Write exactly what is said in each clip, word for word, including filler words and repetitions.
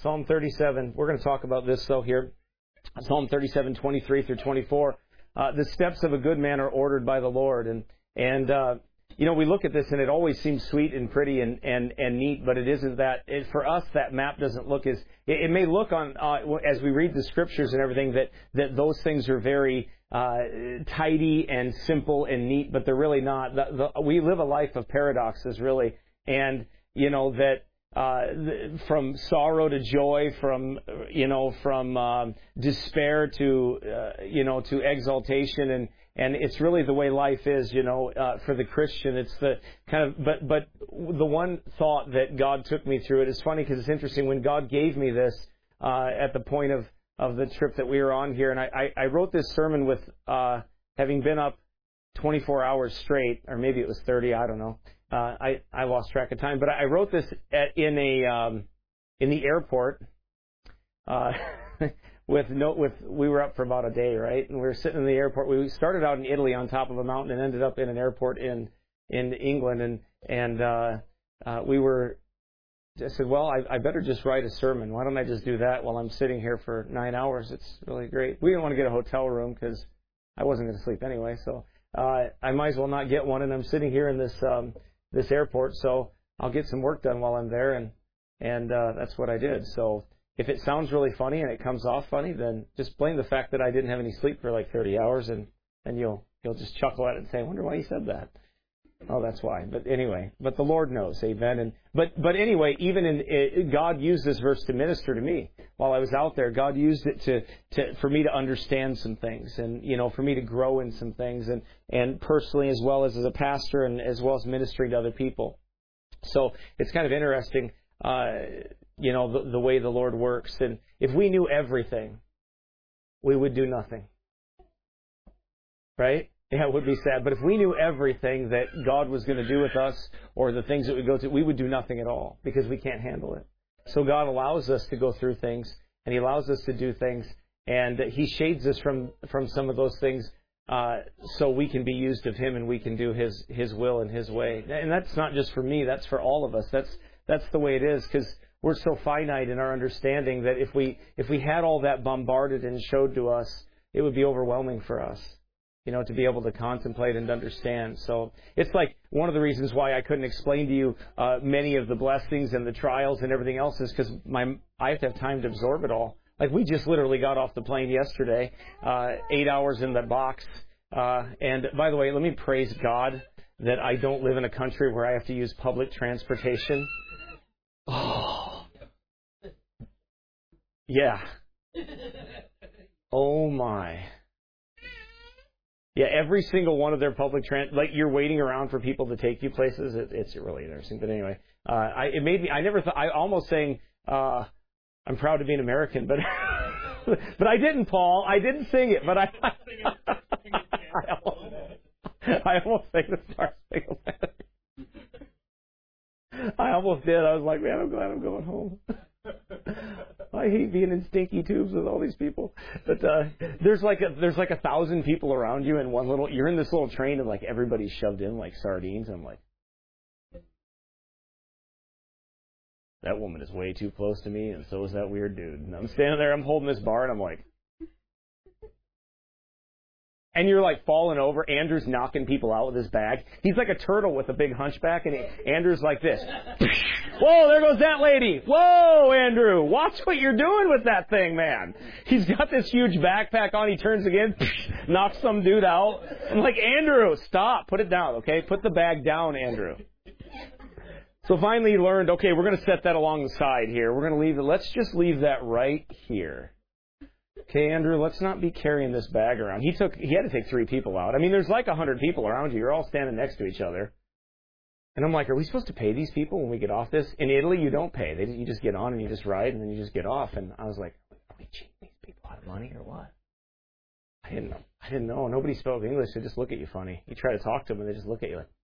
Psalm thirty-seven. We're going to talk about this, though, here. Psalm thirty-seven, twenty-three through twenty-four. Uh, the steps of a good man are ordered by the Lord. And, and uh, you know, we look at this, and it always seems sweet and pretty and, and, and neat, but it isn't that. It, for us, that map doesn't look as... It, it may look on, uh, as we read the Scriptures and everything, that, that those things are very uh, tidy and simple and neat, but they're really not. The, the, we live a life of paradoxes, really. And, you know, that... Uh, from sorrow to joy, from, you know, from um, despair to, uh, you know, to exaltation. And, and it's really the way life is, you know, uh, for the Christian. It's the kind of, but, but the one thought that God took me through it is funny because it's interesting. When God gave me this uh, at the point of, of the trip that we were on here, and I, I, I wrote this sermon with uh, having been up twenty-four hours straight, or maybe it was thirty, I don't know. Uh, I, I lost track of time, but I wrote this at, in a um, in the airport uh, with no with we were up for about a day, right? And we were sitting in the airport. We started out in Italy on top of a mountain and ended up in an airport in in England, and and uh, uh, we were. I said, well, I, I better just write a sermon. Why don't I just do that while I'm sitting here for nine hours? It's really great. We didn't want to get a hotel room because I wasn't going to sleep anyway, so uh, I might as well not get one. And I'm sitting here in this. Um, this airport, so I'll get some work done while I'm there, and and uh, that's what I did. So if it sounds really funny and it comes off funny, then just blame the fact that I didn't have any sleep for like thirty hours, and and you'll you'll just chuckle at it and say, I wonder why you said that. Oh, that's why. But anyway, but the Lord knows, amen. And but but anyway, even in it, God used this verse to minister to me while I was out there. God used it to to for me to understand some things, and you know, for me to grow in some things, and and personally as well as as a pastor, and as well as ministering to other people. So it's kind of interesting, uh, you know, the, the way the Lord works. And if we knew everything, we would do nothing, right? Yeah, it would be sad. But if we knew everything that God was going to do with us, or the things that we go through, we would do nothing at all because we can't handle it. So God allows us to go through things, and He allows us to do things, and He shades us from, from some of those things uh, so we can be used of Him, and we can do His His will and His way. And that's not just for me. That's for all of us. That's that's the way it is, because we're so finite in our understanding that if we if we had all that bombarded and showed to us, it would be overwhelming for us. You know, to be able to contemplate and understand. So it's like one of the reasons why I couldn't explain to you uh, many of the blessings and the trials and everything else is because my I have to have time to absorb it all. Like we just literally got off the plane yesterday, uh, eight hours in that box. Uh, and by the way, let me praise God that I don't live in a country where I have to use public transportation. Oh, yeah. Oh my. Yeah, every single one of their public trans, like you're waiting around for people to take you places. It, it's really interesting. But anyway, uh, I, it made me. I never thought. I almost saying, uh, "I'm proud to be an American," but but I didn't, Paul. I didn't sing it, but I. I almost, I almost sang the Star Spangled Banner. I almost did. I was like, man, I'm glad I'm going home. I hate being in stinky tubes with all these people. But uh, there's like a, there's like a thousand people around you in one little. You're in this little train and like everybody's shoved in like sardines. And I'm like, that woman is way too close to me, and so is that weird dude. And I'm standing there, I'm holding this bar, and I'm like. And you're like falling over. Andrew's knocking people out with his bag. He's like a turtle with a big hunchback, and he, Andrew's like this. Whoa, there goes that lady. Whoa, Andrew, watch what you're doing with that thing, man. He's got this huge backpack on. He turns again, knocks some dude out. I'm like, Andrew, stop. Put it down, okay? Put the bag down, Andrew. So finally he learned, okay, we're going to set that along the side here. We're going to leave it. Let's just leave that right here. Okay, Andrew, let's not be carrying this bag around. He took, he had to take three people out. I mean, there's like a hundred people around you. You're all standing next to each other. And I'm like, are we supposed to pay these people when we get off this? In Italy, you don't pay. They, you just get on and you just ride and then you just get off. And I was like, are we cheating these people out of money or what? I didn't know. I didn't know. Nobody spoke English. They just look at you funny. You try to talk to them and they just look at you like.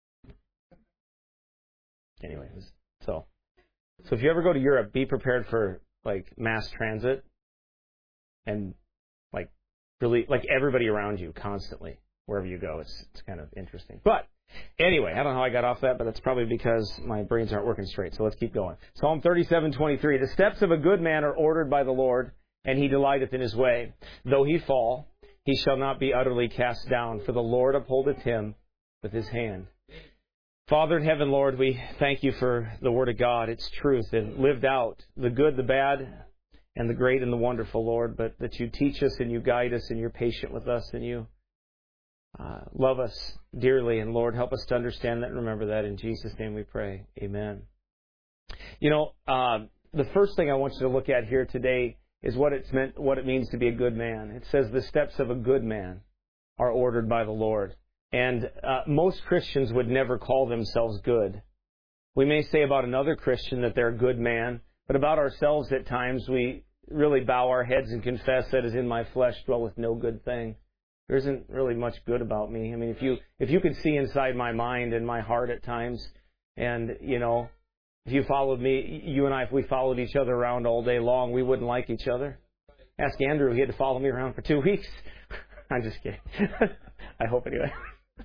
Anyway, so, so if you ever go to Europe, be prepared for like mass transit. And like really, like everybody around you constantly, wherever you go, it's it's kind of interesting. But Anyway, I don't know how I got off that, but that's probably because my brains aren't working straight. So let's keep going. Psalm thirty-seven twenty-three. The steps of a good man are ordered by the Lord, and he delighteth in his way. Though he fall, he shall not be utterly cast down, for the Lord upholdeth him with his hand. Father in heaven, Lord, we thank you for the Word of God, its truth, and lived out, the good, the bad, and the great and the wonderful, Lord, but that you teach us and you guide us and you're patient with us and you uh, love us dearly. And Lord, help us to understand that and remember that. In Jesus' name we pray. Amen. You know, uh, the first thing I want you to look at here today is what it's meant, what it means to be a good man. It says the steps of a good man are ordered by the Lord. And uh, most Christians would never call themselves good. We may say about another Christian that they're a good man, but about ourselves at times we really bow our heads and confess that as in my flesh dwelleth no good thing. There isn't really much good about me. I mean, if you if you could see inside my mind and my heart at times, and, you know, if you followed me, you and I, if we followed each other around all day long, we wouldn't like each other. Ask Andrew, he had to follow me around for two weeks. I'm just kidding. I hope anyway.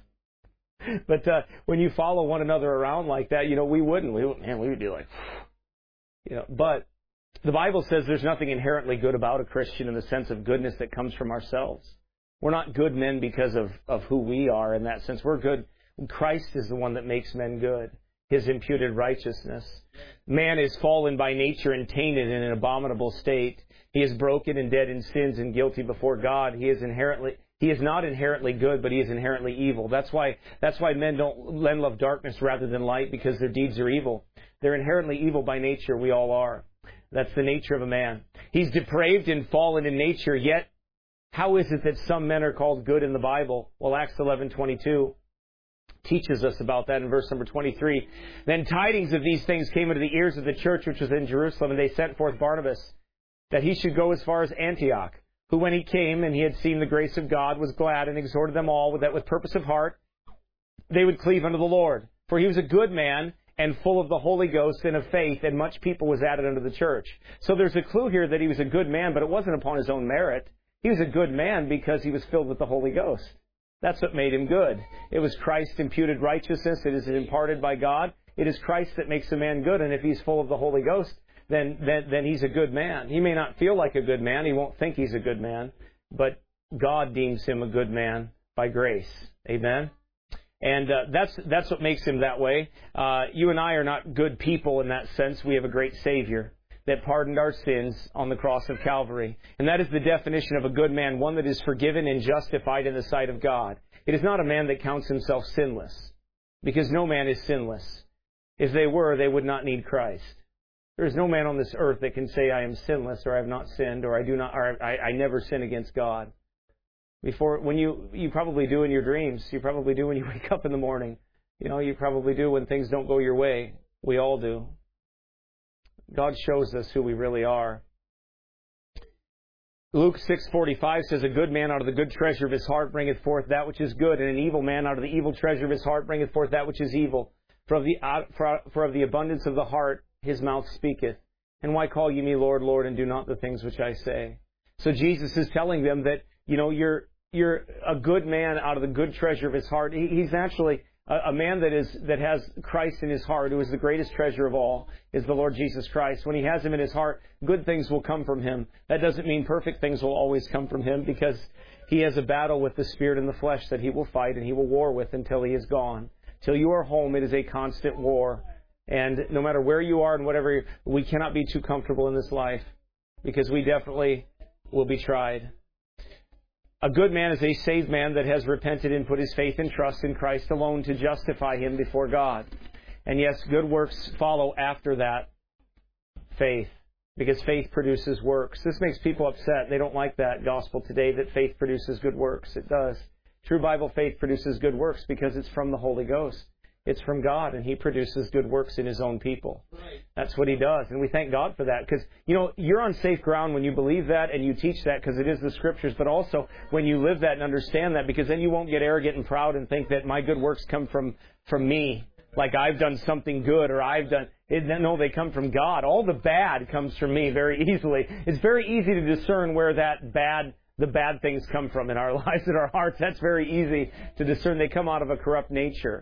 But uh, when you follow one another around like that, you know, we wouldn't. We would, man, we would be like, you know. But the Bible says there's nothing inherently good about a Christian in the sense of goodness that comes from ourselves. We're not good men because of, of who we are in that sense. We're good. Christ is the one that makes men good. His imputed righteousness. Man is fallen by nature and tainted in an abominable state. He is broken and dead in sins and guilty before God. He is inherently... He is not inherently good, but he is inherently evil. That's why that's why men don't men love darkness rather than light, because their deeds are evil. They're inherently evil by nature. We all are. That's the nature of a man. He's depraved and fallen in nature, yet how is it that some men are called good in the Bible? Well, Acts eleven twenty-two teaches us about that in verse number twenty-three. Then tidings of these things came into the ears of the church which was in Jerusalem, and they sent forth Barnabas, that he should go as far as Antioch. Who, when he came and he had seen the grace of God, was glad and exhorted them all that with purpose of heart they would cleave unto the Lord. For he was a good man and full of the Holy Ghost and of faith, and much people was added unto the church. So there's a clue here that he was a good man, but it wasn't upon his own merit. He was a good man because he was filled with the Holy Ghost. That's what made him good. It was Christ's imputed righteousness. It is imparted by God. It is Christ that makes a man good, and if he's full of the Holy Ghost, Then, then, then he's a good man. He may not feel like a good man. He won't think he's a good man. But God deems him a good man by grace. Amen? And uh, that's that's what makes him that way. Uh, you and I are not good people in that sense. We have a great Savior that pardoned our sins on the cross of Calvary. And that is the definition of a good man, one that is forgiven and justified in the sight of God. It is not a man that counts himself sinless, because no man is sinless. If they were, they would not need Christ. There is no man on this earth that can say, I am sinless, or I have not sinned, or I do not, or I, I never sin against God. Before, when you, you probably do in your dreams. You probably do when you wake up in the morning. You know, you probably do when things don't go your way. We all do. God shows us who we really are. Luke six forty-five says, a good man out of the good treasure of his heart bringeth forth that which is good, and an evil man out of the evil treasure of his heart bringeth forth that which is evil. For of the, for, for of the abundance of the heart his mouth speaketh. And why call ye me Lord, Lord, and do not the things which I say? So Jesus is telling them that, you know, you're you're a good man out of the good treasure of his heart. He, he's actually a, a man that is that has Christ in his heart, who is the greatest treasure of all, is the Lord Jesus Christ. When he has him in his heart, good things will come from him. That doesn't mean perfect things will always come from him, because he has a battle with the spirit and the flesh that he will fight and he will war with until he is gone. Till you are home, it is a constant war. And no matter where you are and whatever, we cannot be too comfortable in this life, because we definitely will be tried. A good man is a saved man that has repented and put his faith and trust in Christ alone to justify him before God. And yes, good works follow after that faith, because faith produces works. This makes people upset. They don't like that gospel today, that faith produces good works. It does. True Bible faith produces good works because it's from the Holy Ghost. It's from God, and He produces good works in His own people. Right. That's what He does, and we thank God for that. Because, you know, you're on safe ground when you believe that and you teach that, because it is the Scriptures, but also when you live that and understand that, because then you won't get arrogant and proud and think that my good works come from, from me, like I've done something good or I've done... It, no, they come from God. All the bad comes from me very easily. It's very easy to discern where that bad... the bad things come from in our lives and our hearts. That's very easy to discern. They come out of a corrupt nature.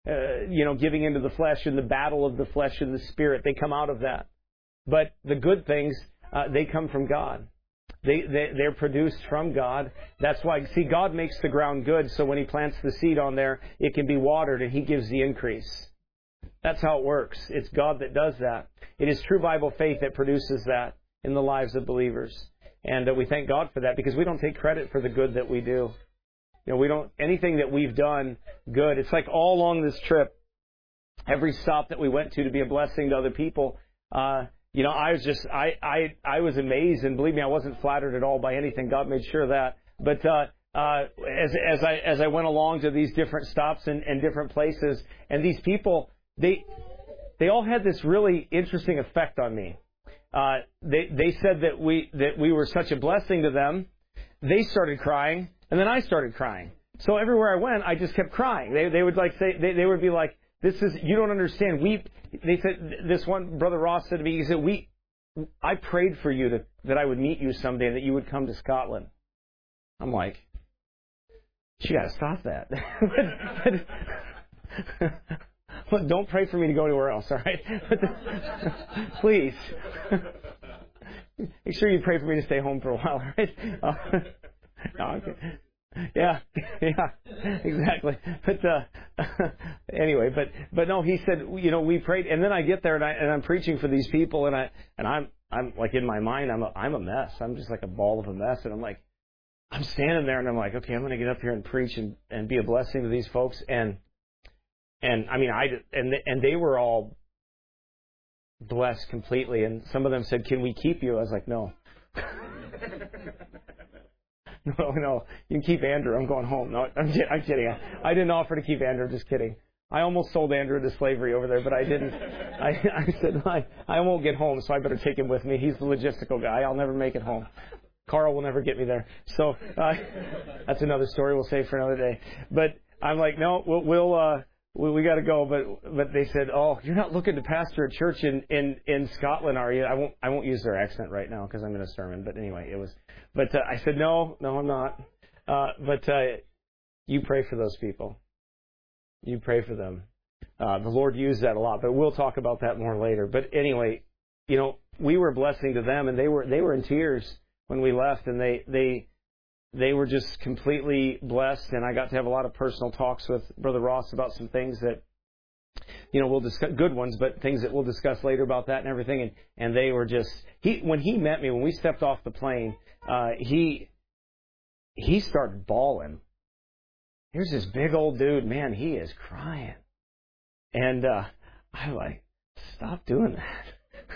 uh, you know, giving into the flesh and the battle of the flesh and the spirit. They come out of that. But the good things, uh, they come from God. They, they, they're produced from God. That's why, see, God makes the ground good, so when He plants the seed on there, it can be watered and He gives the increase. That's how it works. It's God that does that. It is true Bible faith that produces that in the lives of believers. And uh, we thank God for that, because we don't take credit for the good that we do. You know, we don't, anything that we've done good. It's like all along this trip, every stop that we went to to be a blessing to other people, uh, you know, I was just, I, I, I was amazed, and believe me, I wasn't flattered at all by anything. God made sure of that. But, uh, uh, as, as I, as I went along to these different stops and, and different places, and these people, they, they all had this really interesting effect on me. Uh, they, they said that we, that we were such a blessing to them. They started crying, and then I started crying. So everywhere I went, I just kept crying. They, they would like say, they, they would be like, this is, you don't understand. We, they said, this one, Brother Ross said to me, he said, we, I prayed for you to, that I would meet you someday and that you would come to Scotland. I'm like, you gotta stop that. Look, don't pray for me to go anywhere else, all right? Please. Make sure you pray for me to stay home for a while, all right? Uh, no, okay. Yeah, yeah, exactly. But uh, anyway, but but no, he said, you know, we prayed, and then I get there and I and I'm preaching for these people, and I and I'm I'm like in my mind, I'm a, I'm a mess. I'm just like a ball of a mess, and I'm like, I'm standing there, and I'm like, okay, I'm going to get up here and preach and, and be a blessing to these folks, and and I mean, I and and they were all blessed completely, and some of them said, can we keep you? I was like, no. No, no, you can keep Andrew. I'm going home. No, I'm, I'm kidding. I, I didn't offer to keep Andrew. Just kidding. I almost sold Andrew to slavery over there, but I didn't. I, I said, I, I won't get home, so I better take him with me. He's the logistical guy. I'll never make it home. Carl will never get me there. So uh, that's another story we'll save for another day. But I'm like, no, we'll, we'll uh, we, we got to go. But but they said, oh, you're not looking to pastor a church in, in, in Scotland, are you? I won't I won't use their accent right now because I'm in a sermon. But anyway, it was. But uh, I said, no, no, I'm not. Uh, but uh, you pray for those people. You pray for them. Uh, the Lord used that a lot, but we'll talk about that more later. But anyway, you know, we were a blessing to them, and they were they were in tears when we left, and they they they were just completely blessed. And I got to have a lot of personal talks with Brother Ross about some things that, you know, we'll discuss, good ones, but things that we'll discuss later about that and everything. And, and they were just, he, when he met me, when we stepped off the plane, uh, he, he started bawling. Here's this big old dude, man, he is crying. And, uh, I'm like, stop doing that.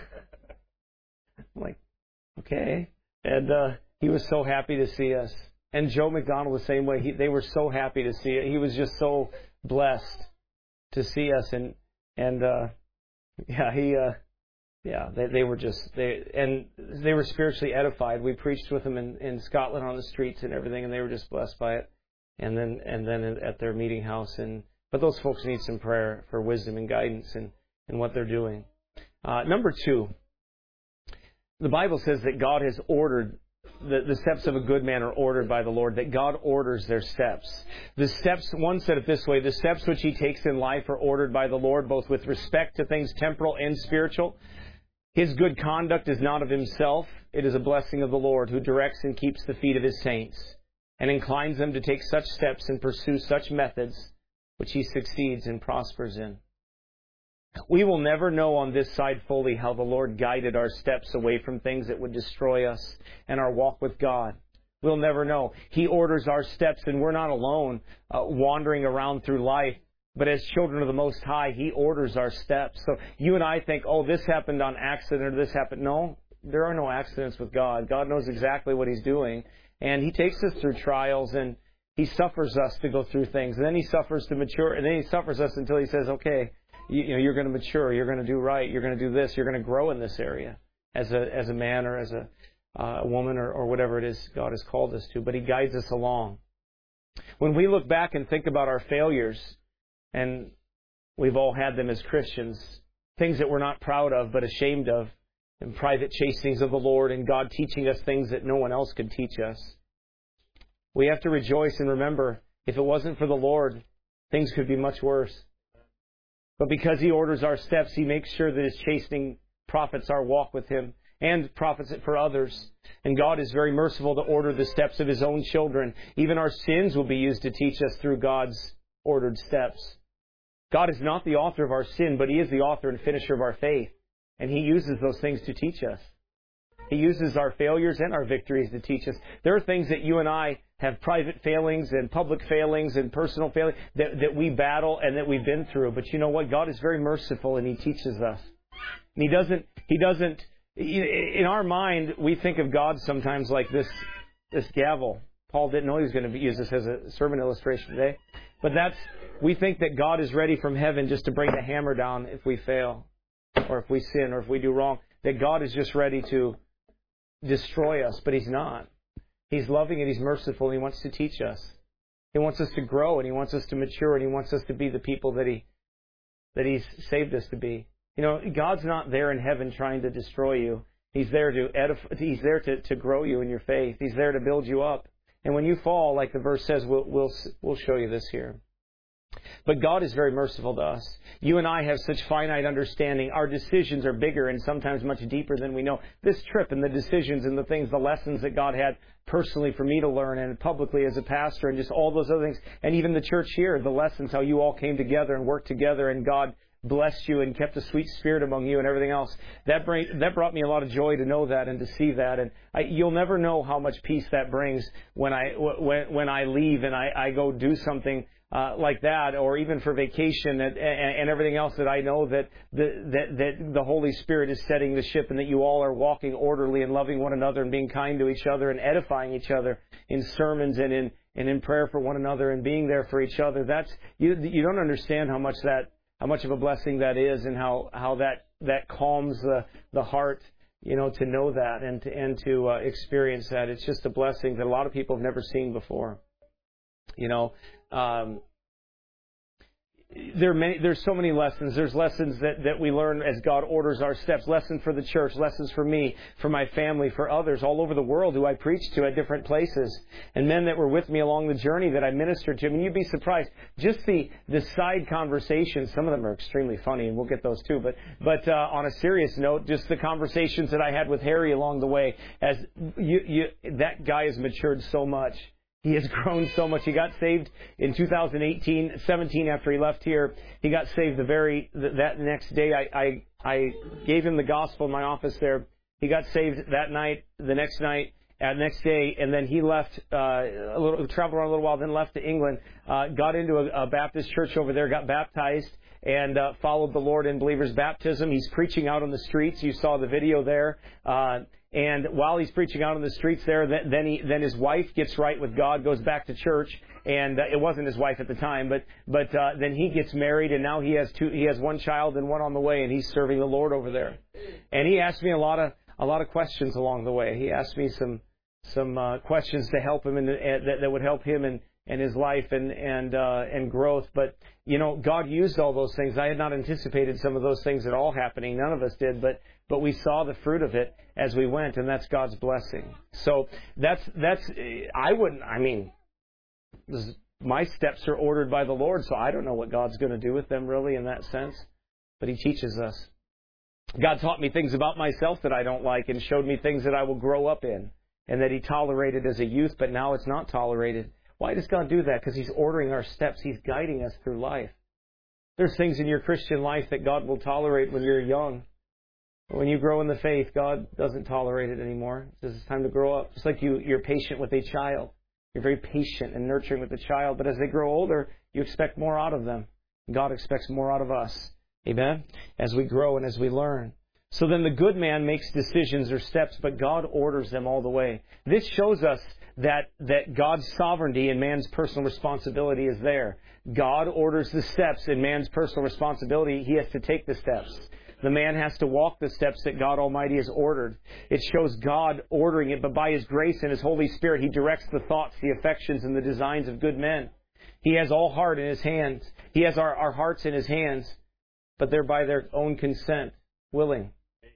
I'm like, okay. And, uh, he was so happy to see us. And Joe McDonald the same way. He, they were so happy to see it. He was just so blessed to see us, and and uh, yeah, he uh, yeah, they they were just they and they were spiritually edified. We preached with them in, in Scotland on the streets and everything, and they were just blessed by it. And then and then at their meeting house, and but those folks need some prayer for wisdom and guidance in, in what they're doing. Uh, number two, the Bible says that God has ordered. The, the steps of a good man are ordered by the Lord, that God orders their steps. The steps, one said it this way, the steps which he takes in life are ordered by the Lord, both with respect to things temporal and spiritual. His good conduct is not of himself. It is a blessing of the Lord, who directs and keeps the feet of his saints, and inclines them to take such steps and pursue such methods which he succeeds and prospers in. We will never know on this side fully how the Lord guided our steps away from things that would destroy us and our walk with God. We'll never know. He orders our steps, and we're not alone uh, wandering around through life. But as children of the Most High, He orders our steps. So you and I think, oh, this happened on accident or this happened. No, there are no accidents with God. God knows exactly what He's doing. And He takes us through trials, and He suffers us to go through things. And then He suffers to mature, and then He suffers us until He says, okay, You, you know, you're going to mature, you're going to do right, you're going to do this, you're going to grow in this area as a as a man or as a uh, woman or, or whatever it is God has called us to. But He guides us along. When we look back and think about our failures, and we've all had them as Christians, things that we're not proud of but ashamed of, and private chasings of the Lord, and God teaching us things that no one else could teach us, we have to rejoice and remember, if it wasn't for the Lord, things could be much worse. But because He orders our steps, He makes sure that His chastening profits our walk with Him and profits it for others. And God is very merciful to order the steps of His own children. Even our sins will be used to teach us through God's ordered steps. God is not the author of our sin, but He is the author and finisher of our faith. And He uses those things to teach us. He uses our failures and our victories to teach us. There are things that you and I have private failings and public failings and personal failings that, that we battle and that we've been through. But you know what? God is very merciful and He teaches us. And He doesn't, He doesn't, in our mind, we think of God sometimes like this, this gavel. Paul didn't know he was going to use this as a sermon illustration today. But that's, we think that God is ready from heaven just to bring the hammer down if we fail, or if we sin, or if we do wrong. That God is just ready to destroy us, but He's not. He's loving and He's merciful, and He wants to teach us. He wants us to grow, and He wants us to mature, and He wants us to be the people that He that He's saved us to be. You know, God's not there in heaven trying to destroy you. He's there to edify, He's there to, to grow you in your faith. He's there to build you up. And when you fall, like the verse says, we'll we'll we'll show you this here. But God is very merciful to us. You and I have such finite understanding. Our decisions are bigger and sometimes much deeper than we know. This trip and the decisions and the things, the lessons that God had personally for me to learn and publicly as a pastor and just all those other things. And even the church here, the lessons, how you all came together and worked together and God blessed you and kept a sweet spirit among you and everything else. That bring, that brought me a lot of joy to know that and to see that. And I, you'll never know how much peace that brings when I, when, when I leave and I, I go do something Uh, like that, or even for vacation and, and, and everything else, that I know that the, that that the Holy Spirit is setting the ship and that you all are walking orderly and loving one another and being kind to each other and edifying each other in sermons and in and in prayer for one another and being there for each other. That's you you don't understand how much that how much of a blessing that is, and how how that that calms the the heart, you know, to know that and to and to uh, experience that. It's just a blessing that a lot of people have never seen before. You know, um, there are many, there's so many lessons. There's lessons that, that we learn as God orders our steps. Lessons for the church, lessons for me, for my family, for others all over the world who I preached to at different places, and men that were with me along the journey that I ministered to. I mean, you'd be surprised. Just the, the side conversations, some of them are extremely funny, and we'll get those too. But but uh, on a serious note, just the conversations that I had with Harry along the way, as you, you that guy has matured so much. He has grown so much. He got saved in two thousand eighteen, seventeen after he left here. He got saved the very, that next day. I, I, I gave him the gospel in my office there. He got saved that night, the next night, uh, next day, and then he left, uh, a little, traveled around a little while, then left to England, uh, got into a, a Baptist church over there, got baptized, and uh, followed the Lord in believer's baptism. He's preaching out on the streets. You saw the video there. Uh, And while he's preaching out on the streets there, then he, then his wife gets right with God, goes back to church, and uh, it wasn't his wife at the time, but but uh, then he gets married, and now he has two, he has one child and one on the way, and he's serving the Lord over there. And he asked me a lot of a lot of questions along the way. He asked me some some uh, questions to help him and that, that would help him and and his life and and uh, and growth. But you know, God used all those things. I had not anticipated some of those things at all happening. None of us did, but but we saw the fruit of it as we went, and that's God's blessing. So that's that's I wouldn't. I mean, this, my steps are ordered by the Lord, so I don't know what God's going to do with them really in that sense. But He teaches us. God taught me things about myself that I don't like, and showed me things that I will grow up in, and that He tolerated as a youth, but now it's not tolerated. Why does God do that? Because He's ordering our steps. He's guiding us through life. There's things in your Christian life that God will tolerate when you're young. When you grow in the faith, God doesn't tolerate it anymore. He says it's time to grow up. Just like you, you're patient with a child. You're very patient and nurturing with the child. But as they grow older, you expect more out of them. God expects more out of us. Amen? As we grow and as we learn. So then the good man makes decisions or steps, but God orders them all the way. This shows us that, that God's sovereignty and man's personal responsibility is there. God orders the steps, and man's personal responsibility, he has to take the steps. The man has to walk the steps that God Almighty has ordered. It shows God ordering it, but by His grace and His Holy Spirit, He directs the thoughts, the affections, and the designs of good men. He has all heart in His hands. He has our, our hearts in His hands, but they're by their own consent, willing.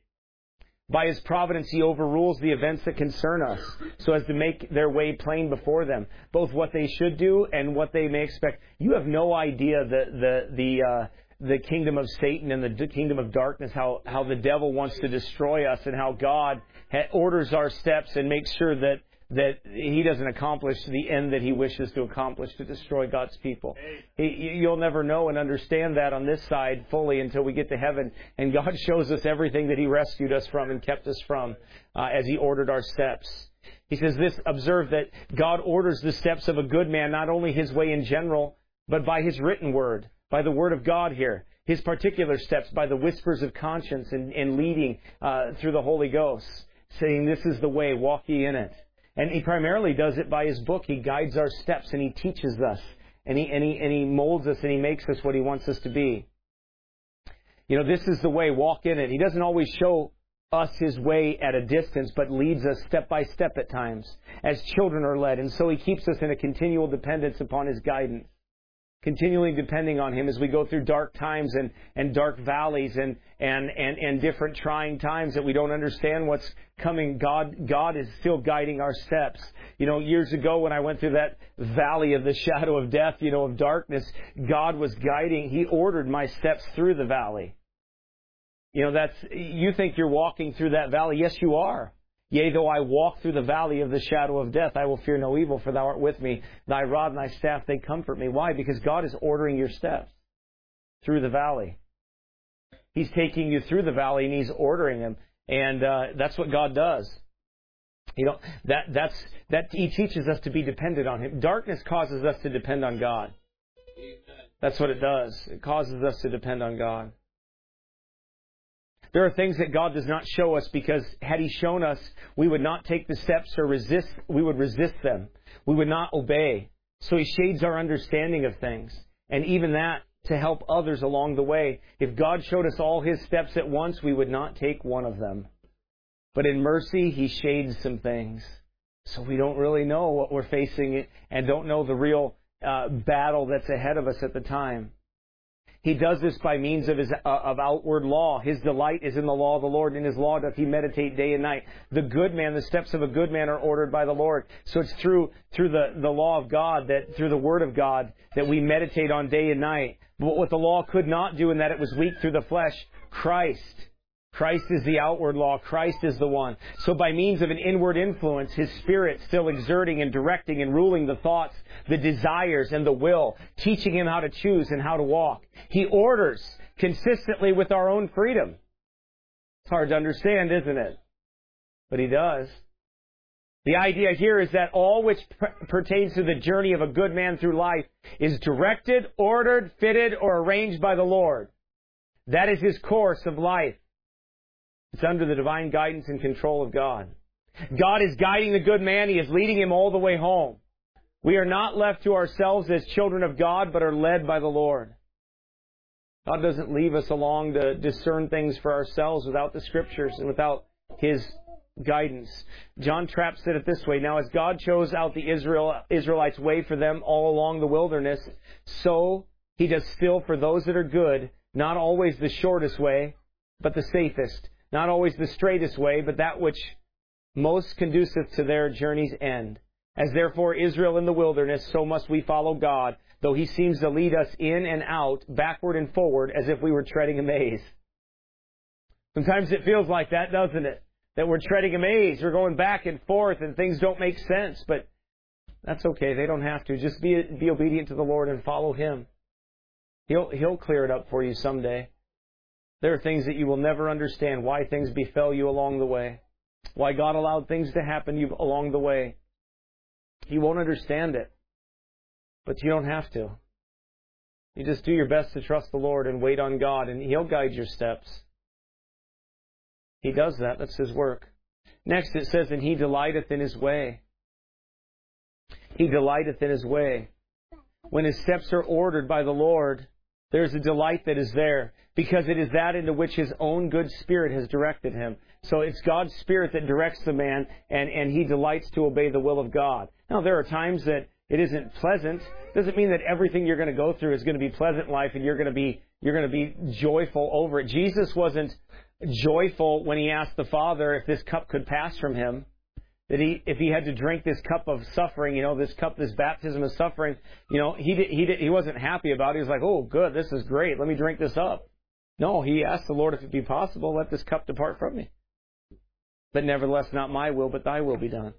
By His providence, He overrules the events that concern us, so as to make their way plain before them, both what they should do and what they may expect. You have no idea the the the uh, the kingdom of Satan and the d- kingdom of darkness, how, how the devil wants to destroy us, and how God ha- orders our steps and makes sure that, that He doesn't accomplish the end that He wishes to accomplish, to destroy God's people. He, you'll never know and understand that on this side fully until we get to heaven, and God shows us everything that He rescued us from and kept us from uh, as He ordered our steps. He says this, observe that God orders the steps of a good man, not only his way in general, but by His written word, by the word of God here. His particular steps, by the whispers of conscience and, and leading uh, through the Holy Ghost, saying, this is the way, walk ye in it. And He primarily does it by His book. He guides our steps and He teaches us. And He, and He, and He molds us and He makes us what He wants us to be. You know, this is the way, walk in it. He doesn't always show us His way at a distance, but leads us step by step at times, as children are led. And so He keeps us in a continual dependence upon His guidance, continually depending on Him as we go through dark times and, and dark valleys and, and, and, and different trying times that we don't understand what's coming. God, God is still guiding our steps. You know, years ago when I went through that valley of the shadow of death, you know, of darkness, God was guiding. He ordered my steps through the valley. You know, that's, you think you're walking through that valley. Yes, you are. Yea, though I walk through the valley of the shadow of death, I will fear no evil, for Thou art with me. Thy rod and Thy staff, they comfort me. Why? Because God is ordering your steps through the valley. He's taking you through the valley and He's ordering them. And uh, that's what God does. You know, that that's that He teaches us to be dependent on Him. Darkness causes us to depend on God. That's what it does. It causes us to depend on God. There are things that God does not show us because had He shown us, we would not take the steps or resist. We would resist them. We would not obey. So He shades our understanding of things. And even that to help others along the way. If God showed us all His steps at once, we would not take one of them. But in mercy, He shades some things. So we don't really know what we're facing and don't know the real uh, battle that's ahead of us at the time. He does this by means of his uh, of outward law. His delight is in the law of the Lord. In His law doth He meditate day and night. The good man, the steps of a good man are ordered by the Lord. So it's through through the, the law of God, that through the Word of God, that we meditate on day and night. But what the law could not do, in that it was weak through the flesh, Christ. Christ is the outward law. Christ is the one. So by means of an inward influence, His Spirit still exerting and directing and ruling the thoughts, the desires, and the will, teaching him how to choose and how to walk. He orders consistently with our own freedom. It's hard to understand, isn't it? But He does. The idea here is that all which p- pertains to the journey of a good man through life is directed, ordered, fitted, or arranged by the Lord. That is His course of life. It's under the divine guidance and control of God. God is guiding the good man. He is leading him all the way home. We are not left to ourselves as children of God, but are led by the Lord. God doesn't leave us along to discern things for ourselves without the Scriptures and without His guidance. John Trapp said it this way: now as God chose out the Israel, Israelites' way for them all along the wilderness, so He does still for those that are good, not always the shortest way, but the safest. Not always the straightest way, but that which most conduceth to their journey's end. As therefore Israel in the wilderness, so must we follow God, though He seems to lead us in and out, backward and forward, as if we were treading a maze. Sometimes it feels like that, doesn't it? That we're treading a maze. We're going back and forth and things don't make sense. But that's okay. They don't have to. Just be, be obedient to the Lord and follow Him. He'll, He'll clear it up for you someday. There are things that you will never understand, why things befell you along the way, why God allowed things to happen to you along the way. You won't understand it, but you don't have to. You just do your best to trust the Lord and wait on God, and He'll guide your steps. He does that. That's His work. Next it says, and He delighteth in His way. He delighteth in His way. When His steps are ordered by the Lord, there's a delight that is there, because it is that into which His own good Spirit has directed him. So it's God's Spirit that directs the man, and, and he delights to obey the will of God. Now, there are times that it isn't pleasant. Doesn't mean that everything you're going to go through is going to be pleasant in life and you're going to be you're going to be joyful over it. Jesus wasn't joyful when He asked the Father if this cup could pass from Him. that he, if he had to drink this cup of suffering, you know, this cup, this baptism of suffering, you know, he did, he did, he wasn't happy about it. He was like, oh, good, this is great. Let me drink this up. No, he asked the Lord, if it be possible, let this cup depart from me. But nevertheless, not my will, but thy will be done.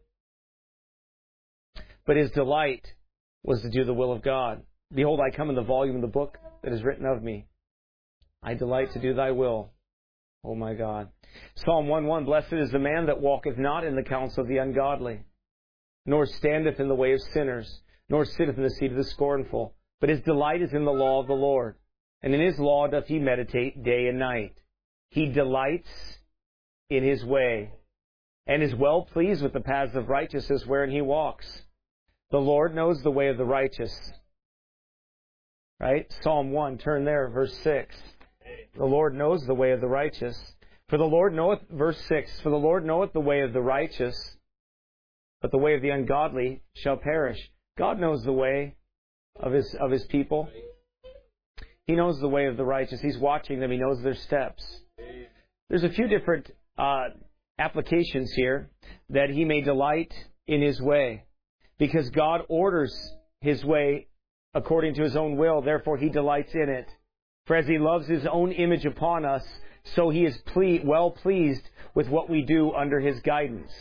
But his delight was to do the will of God. Behold, I come in the volume of the book that is written of me. I delight to do thy will, O my God. Psalm one one, blessed is the man that walketh not in the counsel of the ungodly, nor standeth in the way of sinners, nor sitteth in the seat of the scornful. But his delight is in the law of the Lord, and in his law doth he meditate day and night. He delights in his way, and is well pleased with the paths of righteousness wherein he walks. The Lord knows the way of the righteous. Right? Psalm one, turn there, verse six. The Lord knows the way of the righteous. For the Lord knoweth, verse six, for the Lord knoweth the way of the righteous, but the way of the ungodly shall perish. God knows the way of his of his people. He knows the way of the righteous. He's watching them. He knows their steps. There's a few different uh, applications here that he may delight in his way, because God orders his way according to his own will. Therefore, he delights in it. For as he loves his own image upon us, so he is ple- well pleased with what we do under his guidance.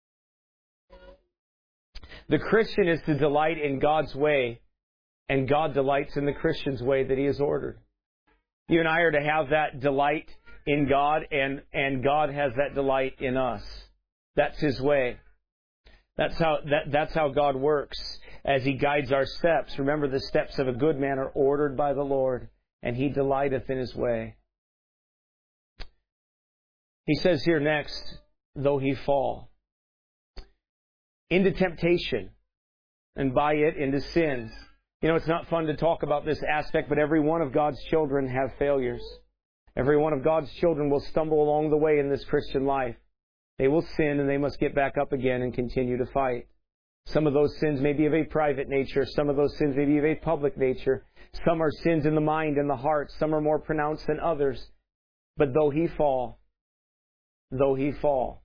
The Christian is to delight in God's way, and God delights in the Christian's way that he has ordered. You and I are to have that delight in God, and, and God has that delight in us. That's his way. That's how that, that's how God works as he guides our steps. Remember, the steps of a good man are ordered by the Lord, and he delighteth in his way. He says here next, though he fall into temptation, and by it into sins. You know, it's not fun to talk about this aspect, but every one of God's children have failures. Every one of God's children will stumble along the way in this Christian life. They will sin, and they must get back up again and continue to fight. Some of those sins may be of a private nature. Some of those sins may be of a public nature. Some are sins in the mind and the heart. Some are more pronounced than others. But though he fall, though he fall,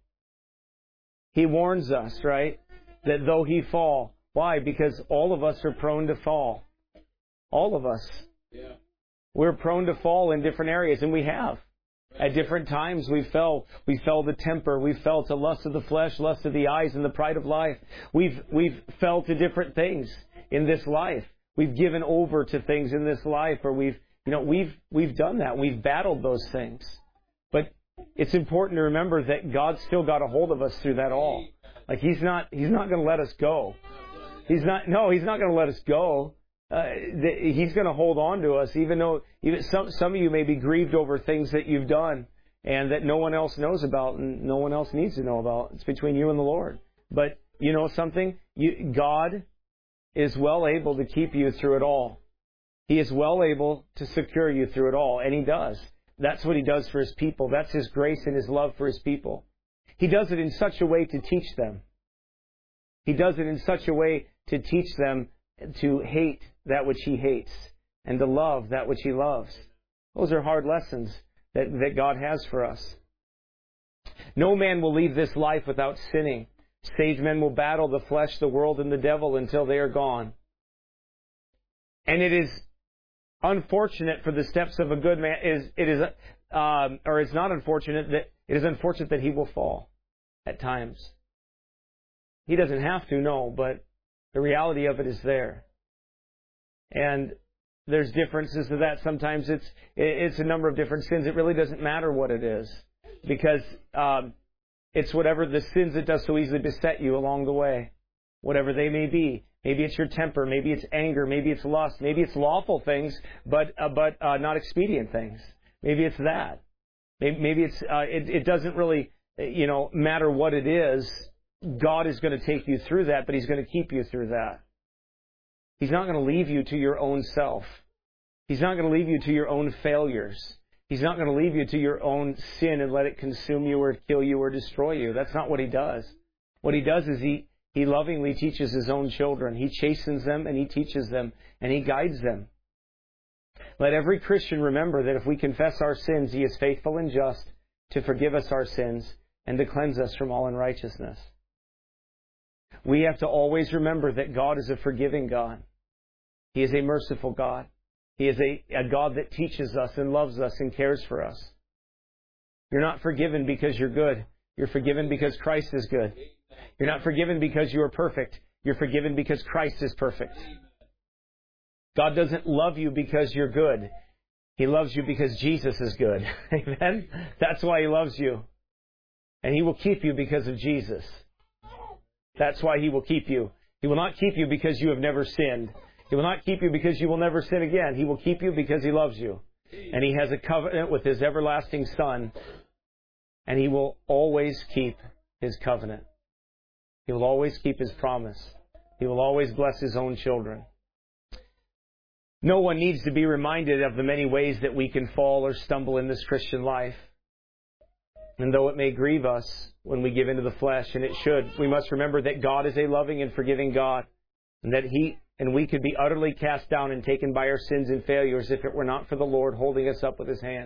he warns us, right? That though he fall. Why? Because all of us are prone to fall. All of us. Yeah. We're prone to fall in different areas, and we have. At different times we fell. We fell to temper. We fell to lust of the flesh, lust of the eyes, and the pride of life. We've we've fell to different things in this life. We've given over to things in this life, or we've you know we've we've done that. We've battled those things. But it's important to remember that God's still got a hold of us through that all. Like He's not He's not going to let us go. He's not no He's not going to let us go. Uh, th- he's going to hold on to us, even though even some some of you may be grieved over things that you've done and that no one else knows about and no one else needs to know about. It's between you and the Lord. But you know something? You, God is well able to keep you through it all. He is well able to secure you through it all, and He does. That's what He does for His people. That's His grace and His love for His people. He does it in such a way to teach them. He does it in such a way to teach them to hate that which He hates and to love that which He loves. Those are hard lessons that, that God has for us. No man will leave this life without sinning. Sage men will battle the flesh, the world, and the devil until they are gone. And it is unfortunate for the steps of a good man. Is it is, um, or it's not unfortunate that it is unfortunate that he will fall at times. He doesn't have to, no, but the reality of it is there. And there's differences to that. Sometimes it's it's a number of different sins. It really doesn't matter what it is, because um, it's whatever the sins that does so easily beset you along the way, whatever they may be. Maybe it's your temper, maybe it's anger, maybe it's lust, maybe it's lawful things, but uh, but uh, not expedient things. Maybe it's that. Maybe, maybe it's uh, it, it doesn't really you know matter what it is. God is going to take you through that, but He's going to keep you through that. He's not going to leave you to your own self. He's not going to leave you to your own failures. He's not going to leave you to your own sin and let it consume you or kill you or destroy you. That's not what He does. What He does is He, he lovingly teaches His own children. He chastens them and He teaches them and He guides them. Let every Christian remember that if we confess our sins, He is faithful and just to forgive us our sins and to cleanse us from all unrighteousness. we have to always remember that God is a forgiving God. He is a merciful God. He is a, a God that teaches us and loves us and cares for us. You're not forgiven because you're good. You're forgiven because Christ is good. You're not forgiven because you are perfect. You're forgiven because Christ is perfect. God doesn't love you because you're good. He loves you because Jesus is good. Amen? That's why He loves you. And He will keep you because of Jesus. That's why He will keep you. He will not keep you because you have never sinned. He will not keep you because you will never sin again. He will keep you because He loves you. And He has a covenant with His everlasting Son. And He will always keep His covenant. He will always keep His promise. He will always bless His own children. No one needs to be reminded of the many ways that we can fall or stumble in this Christian life. And though it may grieve us when we give into the flesh, and it should, we must remember that God is a loving and forgiving God, and that He and we could be utterly cast down and taken by our sins and failures if it were not for the Lord holding us up with His hand.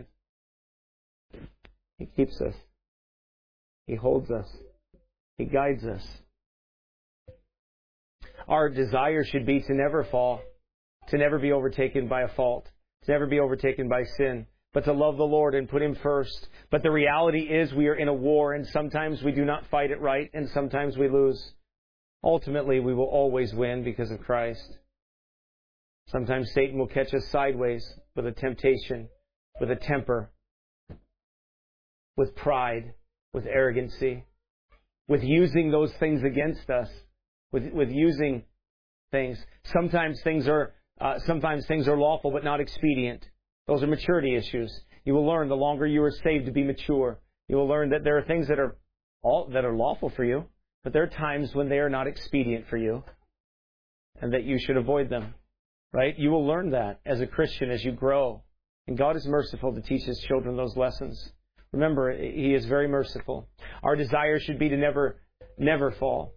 He keeps us. He holds us. He guides us. Our desire should be to never fall, to never be overtaken by a fault, to never be overtaken by sin, but to love the Lord and put Him first. But the reality is we are in a war, and sometimes we do not fight it right, and sometimes we lose. Ultimately, we will always win because of Christ. Sometimes Satan will catch us sideways with a temptation, with a temper, with pride, with arrogancy, with using those things against us, with with using things. Sometimes things are uh, sometimes things are lawful but not expedient. Those are maturity issues. You will learn the longer you are saved to be mature. You will learn that there are things that are all that are lawful for you, but there are times when they are not expedient for you, and that you should avoid them. Right? You will learn that as a Christian as you grow. And God is merciful to teach His children those lessons. Remember, He is very merciful. Our desire should be to never, never fall.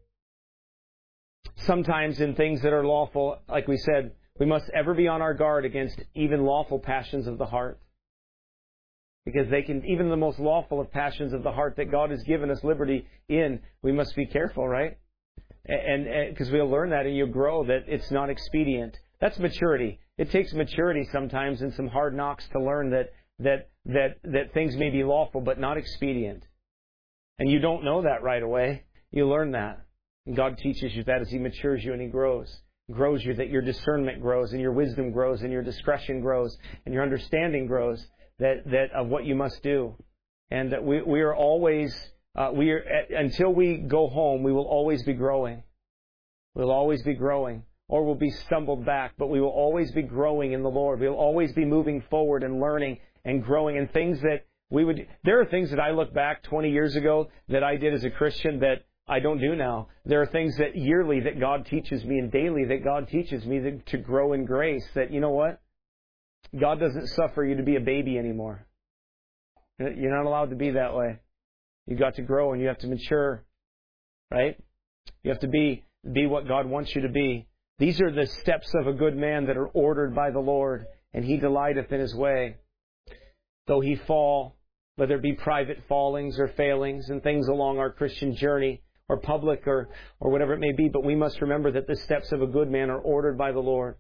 Sometimes in things that are lawful, like we said, we must ever be on our guard against even lawful passions of the heart. Because they can, even the most lawful of passions of the heart that God has given us liberty in, we must be careful, right? And because we'll learn that and you'll grow that it's not expedient. That's maturity. It takes maturity sometimes and some hard knocks to learn that that that that things may be lawful but not expedient. And you don't know that right away. You learn that. And God teaches you that as He matures you and He grows. Grows you, that your discernment grows and your wisdom grows and your discretion grows and your understanding grows that, that of what you must do. And that we, we are always, uh, we are, until we go home, we will always be growing. We'll always be growing. Or we'll be stumbled back, but we will always be growing in the Lord. We'll always be moving forward and learning and growing. And things that we would, there are things that I look back twenty years ago that I did as a Christian that I don't do now. There are things that yearly that God teaches me and daily that God teaches me to, to grow in grace. That, you know what? God doesn't suffer you to be a baby anymore. You're not allowed to be that way. You've got to grow and you have to mature, right? You have to be, be what God wants you to be. These are the steps of a good man that are ordered by the Lord, and He delighteth in His way. Though he fall, whether it be private fallings or failings and things along our Christian journey, or public or, or whatever it may be, but we must remember that the steps of a good man are ordered by the Lord.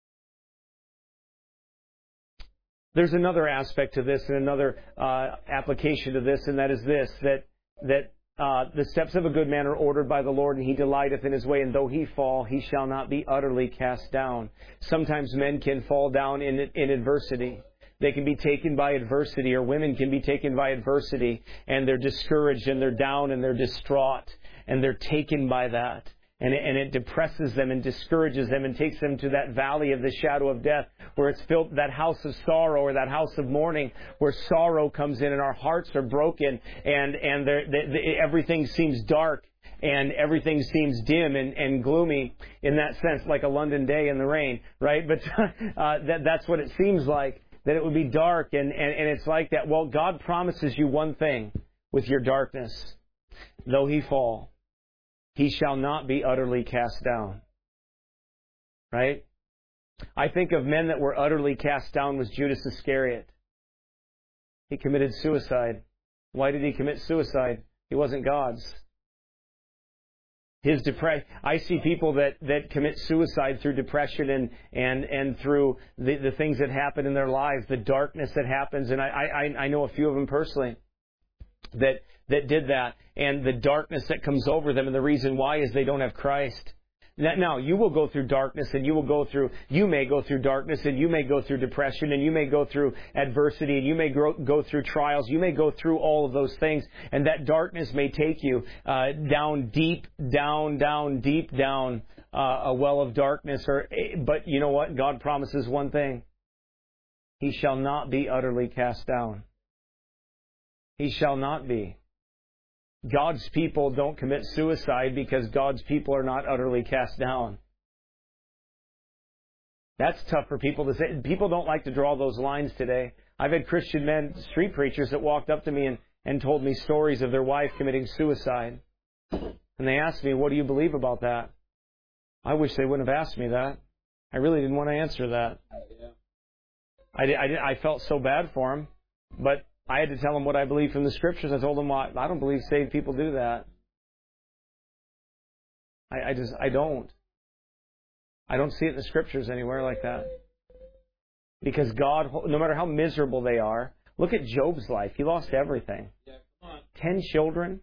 There's another aspect to this and another uh, application to this, and that is this, that that uh, the steps of a good man are ordered by the Lord, and He delighteth in His way, and though he fall, he shall not be utterly cast down. Sometimes men can fall down in, in adversity. They can be taken by adversity, or women can be taken by adversity, and they're discouraged, and they're down, and they're distraught, and they're taken by that. And it, and it depresses them and discourages them and takes them to that valley of the shadow of death where it's filled, that house of sorrow or that house of mourning where sorrow comes in and our hearts are broken and, and they, they, everything seems dark and everything seems dim and, and gloomy in that sense, like a London day in the rain, right? But uh, that, that's what it seems like, that it would be dark and, and, and it's like that. Well, God promises you one thing with your darkness. Though he fall, he shall not be utterly cast down. Right? I think of men that were utterly cast down was Judas Iscariot. He committed suicide. Why did he commit suicide? He wasn't God's. His depression. I see people that, that commit suicide through depression and, and, and through the, the things that happen in their lives, the darkness that happens. And I, I, I know a few of them personally that, that did that, and the darkness that comes over them. And the reason why is they don't have Christ. Now, you will go through darkness, and you will go through, you may go through darkness, and you may go through depression, and you may go through adversity, and you may go, go through trials. You may go through all of those things, and that darkness may take you uh, down deep, down, down, deep down uh, a well of darkness. Or, but you know what? God promises one thing. He shall not be utterly cast down. He shall not be. God's people don't commit suicide because God's people are not utterly cast down. That's tough for people to say. People don't like to draw those lines today. I've had Christian men, street preachers, that walked up to me and, and told me stories of their wife committing suicide. And they asked me, what do you believe about that? I wish they wouldn't have asked me that. I really didn't want to answer that. I, I, I felt so bad for them. But I had to tell them what I believe from the Scriptures. I told them, well, I don't believe saved people do that. I, I just, I don't. I don't see it in the Scriptures anywhere like that. Because God, no matter how miserable they are, look at Job's life. He lost everything. Ten children,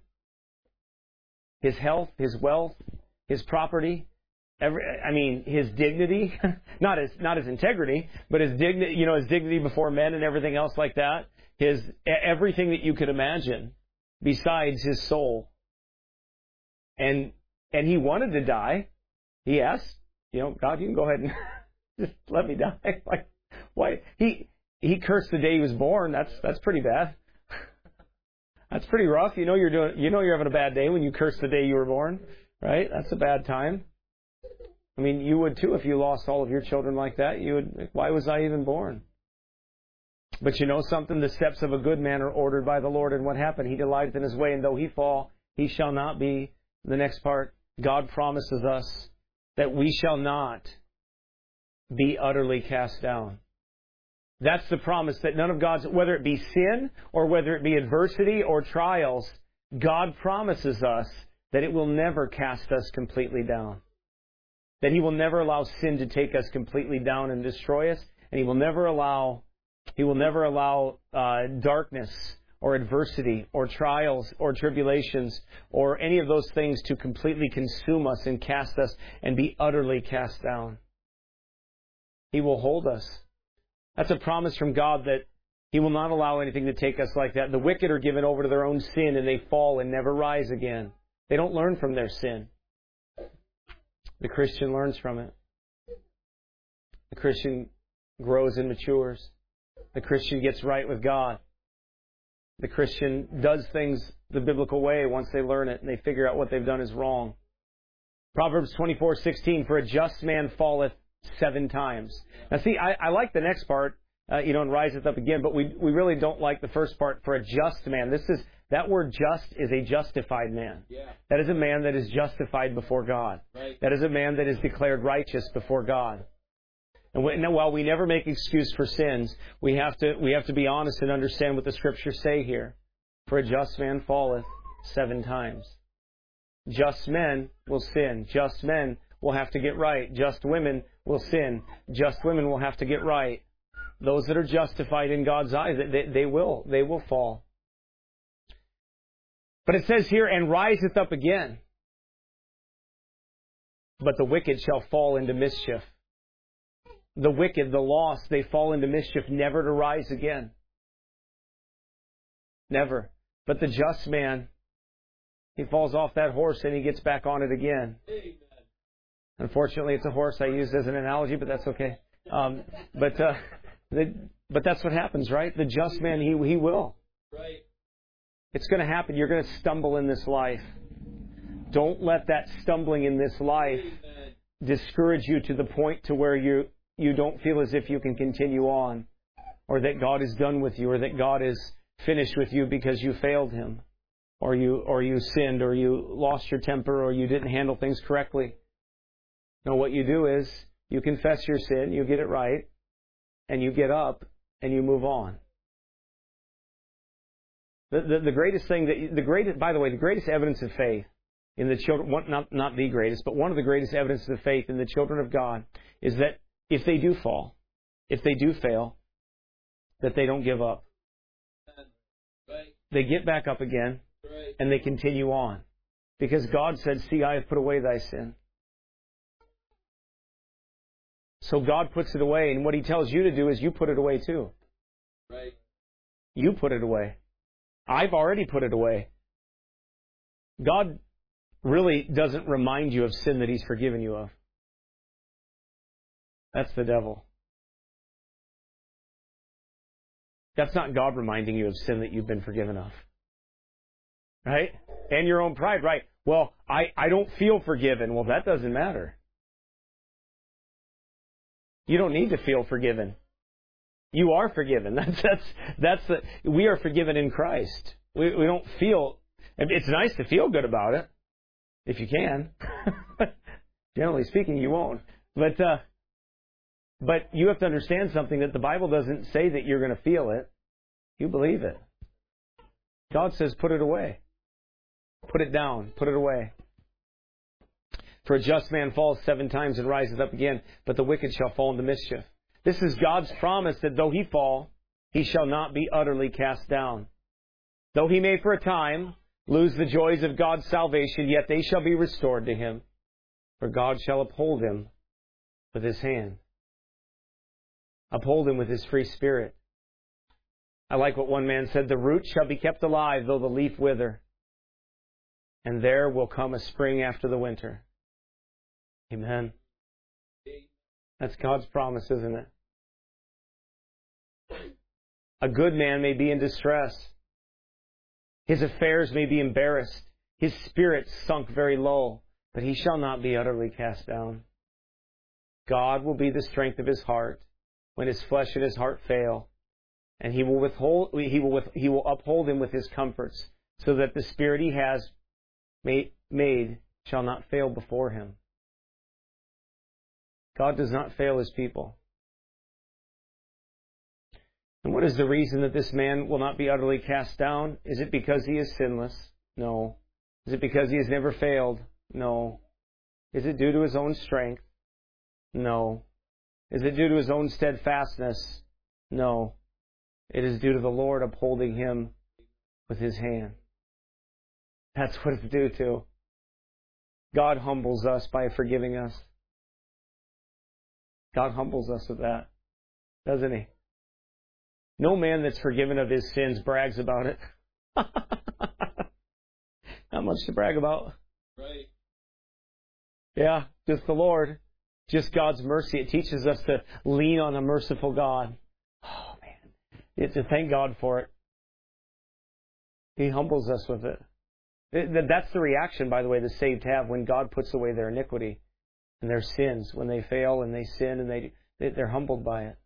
his health, his wealth, his property. Every, I mean, his dignity, not his, not his integrity, but his dignity, you know, his dignity before men and everything else like that. His everything that you could imagine, besides his soul, and and he wanted to die. He asked, you know, God, you can go ahead and just let me die. Like, why? He he cursed the day he was born. That's that's pretty bad. That's pretty rough. You know you're doing. You know you're having a bad day when you curse the day you were born, right? That's a bad time. I mean, you would too if you lost all of your children like that. You would. Why was I even born? But you know something? The steps of a good man are ordered by the Lord. And what happened? He delighteth in his way, and though he fall, he shall not be. The next part, God promises us that we shall not be utterly cast down. That's the promise, that none of God's, whether it be sin or whether it be adversity or trials, God promises us that it will never cast us completely down. That He will never allow sin to take us completely down and destroy us. And He will never allow He will never allow uh, darkness or adversity or trials or tribulations or any of those things to completely consume us and cast us and be utterly cast down. He will hold us. That's a promise from God, that He will not allow anything to take us like that. The wicked are given over to their own sin, and they fall and never rise again. They don't learn from their sin. The Christian learns from it. The Christian grows and matures. The Christian gets right with God. The Christian does things the biblical way once they learn it and they figure out what they've done is wrong. Proverbs twenty-four sixteen, for a just man falleth seven times. Now see, I, I like the next part, uh, you know, and riseth up again, but we we really don't like the first part, for a just man. This is, that word just is a justified man. Yeah. That is a man that is justified before God. Right. That is a man that is declared righteous before God. And while we never make excuse for sins, we have to we have to be honest and understand what the Scriptures say here. For a just man falleth seven times. Just men will sin. Just men will have to get right. Just women will sin. Just women will have to get right. Those that are justified in God's eyes, they, they will they will fall. But it says here, and riseth up again. But the wicked shall fall into mischief. The wicked, the lost, they fall into mischief, never to rise again. Never. But the just man, he falls off that horse and he gets back on it again. Amen. Unfortunately, it's a horse I used as an analogy, but that's okay. Um, but uh, the, but that's what happens, right? The just man, he he will. Right. It's going to happen. You're going to stumble in this life. Don't let that stumbling in this life Amen. Discourage you to the point to where you you don't feel as if you can continue on, or that God is done with you, or that God is finished with you because you failed Him, or you or you sinned, or you lost your temper, or you didn't handle things correctly. No, what you do is you confess your sin, you get it right, and you get up and you move on. The, the, the greatest thing that the greatest, by the way, the greatest evidence of faith in the children, one, not, not the greatest, but one of the greatest evidences of faith in the children of God is that if they do fall, if they do fail, that they don't give up. Right. They get back up again, Right. and they continue on. Because God said, see, I have put away thy sin. So God puts it away, and what He tells you to do is you put it away too. Right. You put it away. I've already put it away. God really doesn't remind you of sin that He's forgiven you of. That's the devil. That's not God reminding you of sin that you've been forgiven of. Right? And your own pride, right? Well, I, I don't feel forgiven. Well, that doesn't matter. You don't need to feel forgiven. You are forgiven. That's that's that's the, we are forgiven in Christ. We we don't feel. It's nice to feel good about it, if you can. Generally speaking, you won't. But uh, but you have to understand something, that the Bible doesn't say that you're going to feel it. You believe it. God says, put it away. Put it down. Put it away. For a just man falls seven times and rises up again, but the wicked shall fall into mischief. This is God's promise that though he fall, he shall not be utterly cast down. Though he may for a time lose the joys of God's salvation, yet they shall be restored to him. For God shall uphold him with his hand. Uphold him with his free spirit. I like what one man said, the root shall be kept alive, though the leaf wither. And there will come a spring after the winter. Amen. That's God's promise, isn't it? A good man may be in distress. His affairs may be embarrassed. His spirit sunk very low, but he shall not be utterly cast down. God will be the strength of his heart when his flesh and his heart fail, and he will withhold, he will, with, he will uphold him with his comforts, so that the spirit he has made, made shall not fail before him. God does not fail his people. And what is the reason that this man will not be utterly cast down? Is it because he is sinless? No. Is it because he has never failed? No. Is it due to his own strength? No. Is it due to his own steadfastness? No. It is due to the Lord upholding him with his hand. That's what it's due to. God humbles us by forgiving us. God humbles us with that, doesn't he? No man that's forgiven of his sins brags about it. Not much to brag about. Right. Yeah, just the Lord. Just God's mercy. It teaches us to lean on a merciful God. Oh, man. You have to thank God for it. He humbles us with it. That's the reaction, by the way, the saved have when God puts away their iniquity and their sins. When they fail and they sin and they, they're humbled by it.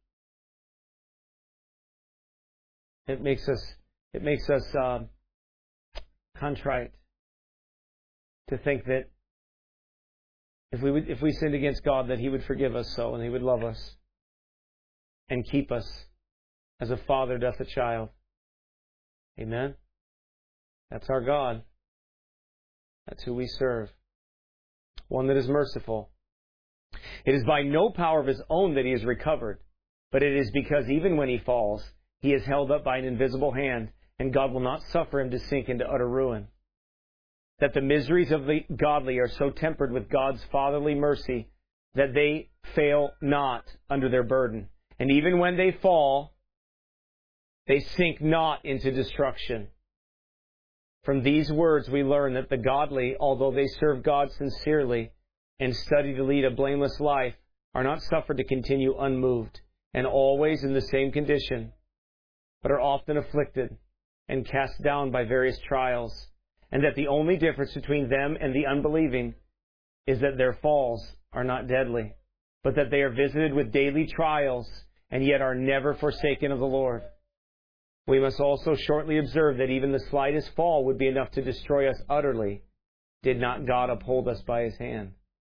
It makes us, it makes us uh, contrite to think that if we would, if we sinned against God, that He would forgive us so, and He would love us and keep us as a father doth a child. Amen. That's our God. That's who we serve. One that is merciful. It is by no power of His own that He is recovered, but it is because even when He falls, He is held up by an invisible hand, and God will not suffer him to sink into utter ruin. That the miseries of the godly are so tempered with God's fatherly mercy that they fail not under their burden. And even when they fall, they sink not into destruction. From these words we learn that the godly, although they serve God sincerely and study to lead a blameless life, are not suffered to continue unmoved and always in the same condition, but are often afflicted and cast down by various trials, and that the only difference between them and the unbelieving is that their falls are not deadly, but that they are visited with daily trials, and yet are never forsaken of the Lord. We must also shortly observe that even the slightest fall would be enough to destroy us utterly, did not God uphold us by His hand.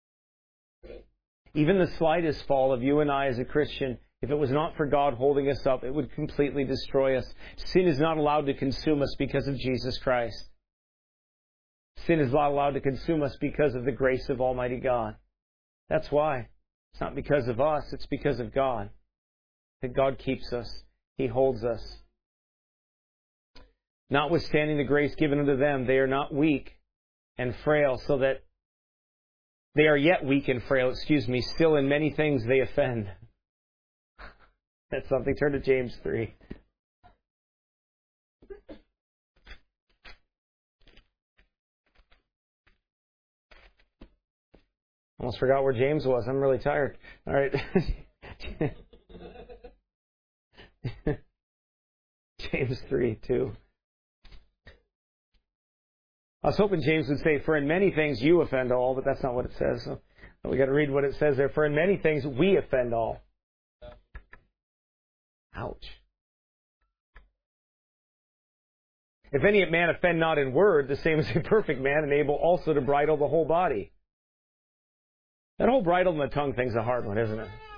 Even the slightest fall of you and I as a Christian, if it was not for God holding us up, it would completely destroy us. Sin is not allowed to consume us because of Jesus Christ. Sin is not allowed to consume us because of the grace of Almighty God. That's why. It's not because of us, it's because of God. That God keeps us. He holds us. Notwithstanding the grace given unto them, they are not weak and frail, so that they are yet weak and frail, excuse me, still in many things they offend. That's something. Turn to James three. Almost forgot where James was. I'm really tired. All right. James three, two. I was hoping James would say, for in many things you offend all, but that's not what it says. So we got to read what it says there. For in many things we offend all. Ouch. If any man offend not in word, the same as a perfect man, and able also to bridle the whole body. That whole bridle and the tongue thing's a hard one, isn't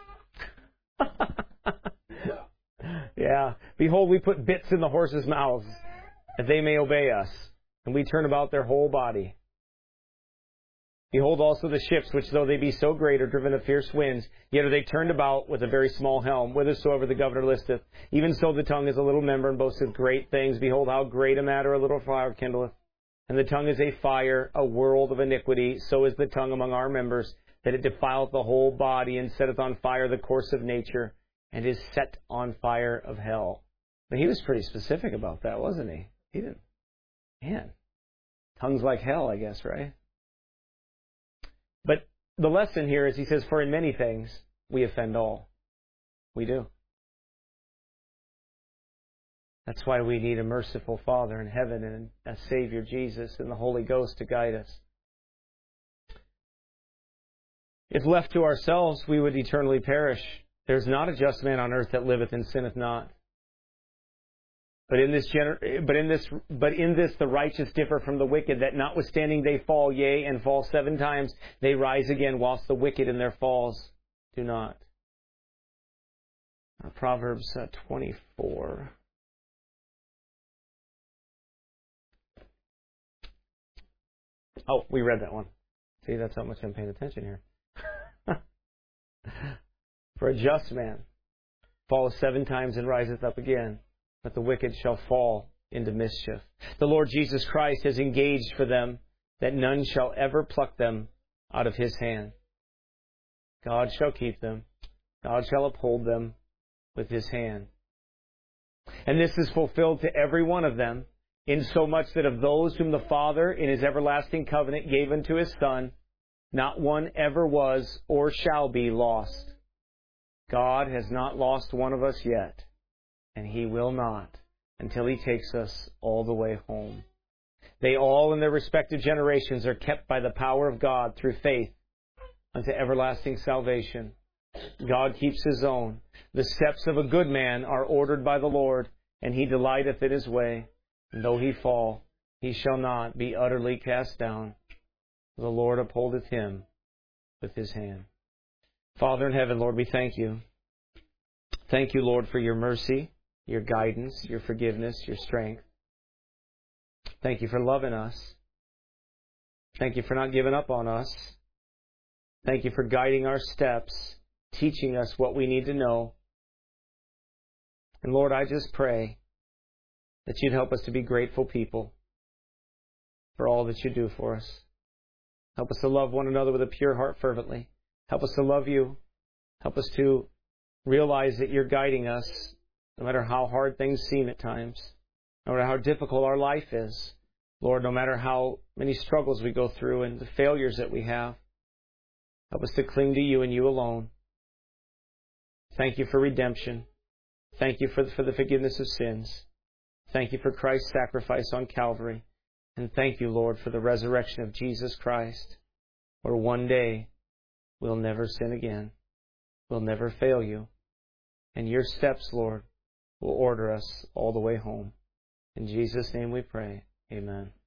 it? Yeah. Behold, we put bits in the horses' mouths, that they may obey us, and we turn about their whole body. Behold also the ships, which though they be so great, are driven of fierce winds, yet are they turned about with a very small helm, whithersoever the governor listeth. Even so the tongue is a little member, and boasteth great things. Behold, how great a matter a little fire kindleth. And the tongue is a fire, a world of iniquity. So is the tongue among our members, that it defileth the whole body, and setteth on fire the course of nature, and is set on fire of hell. But he was pretty specific about that, wasn't he? He didn't. Man, tongue's like hell, I guess, right? But the lesson here is he says, for in many things we offend all. We do. That's why we need a merciful Father in heaven and a Savior, Jesus, and the Holy Ghost to guide us. If left to ourselves, we would eternally perish. There's not a just man on earth that liveth and sinneth not. But in this, gener- but in this, but in this, the righteous differ from the wicked, that notwithstanding they fall, yea, and fall seven times, they rise again, whilst the wicked in their falls do not. Uh, Proverbs uh, twenty-four. Oh, we read that one. See, that's how much I'm paying attention here. For a just man falleth seven times and riseth up again, but the wicked shall fall into mischief. The Lord Jesus Christ has engaged for them that none shall ever pluck them out of his hand. God shall keep them. God shall uphold them with his hand. And this is fulfilled to every one of them, insomuch that of those whom the Father in his everlasting covenant gave unto his Son, not one ever was or shall be lost. God has not lost one of us yet, and he will not until he takes us all the way home. They all in their respective generations are kept by the power of God through faith unto everlasting salvation. God keeps his own. The steps of a good man are ordered by the Lord, and he delighteth in his way. And though he fall, he shall not be utterly cast down. The Lord upholdeth him with his hand. Father in heaven, Lord, we thank you. Thank you, Lord, for your mercy, your guidance, your forgiveness, your strength. Thank you for loving us. Thank you for not giving up on us. Thank you for guiding our steps, teaching us what we need to know. And Lord, I just pray that you'd help us to be grateful people for all that you do for us. Help us to love one another with a pure heart fervently. Help us to love you. Help us to realize that you're guiding us, no matter how hard things seem at times, no matter how difficult our life is. Lord, no matter how many struggles we go through and the failures that we have, help us to cling to you and you alone. Thank you for redemption. Thank you for the, for the forgiveness of sins. Thank you for Christ's sacrifice on Calvary. And thank you, Lord, for the resurrection of Jesus Christ, where one day we'll never sin again. We'll never fail you. And your steps, Lord, will order us all the way home. In Jesus' name we pray. Amen.